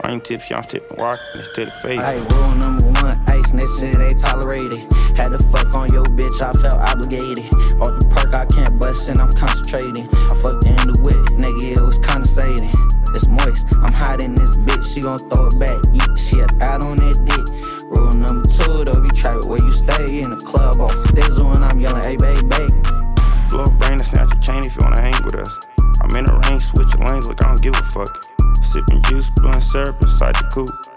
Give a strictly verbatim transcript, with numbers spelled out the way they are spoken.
I ain't tipsy, I'm tipping rock, and it's to the face. Hey, rule number one, ice, and that shit they tolerated. Had to fuck on your bitch, I felt obligated. Off the perk, I can't bust, and I'm concentrating. I fucked her in the whip, nigga, it was condensating. It's moist, I'm hot in this bitch, she gon' throw it back. Eat shit out on that dick. Rule number two, though, be track where you stay. In the club off Dizzle, and I'm yelling, hey, baby, baby. Blow a brain and snatch a chain if you wanna hang with us. I'm in the range, switch your lanes, look, I don't give a fuck. Sipping juice, blowing syrup inside the coupe.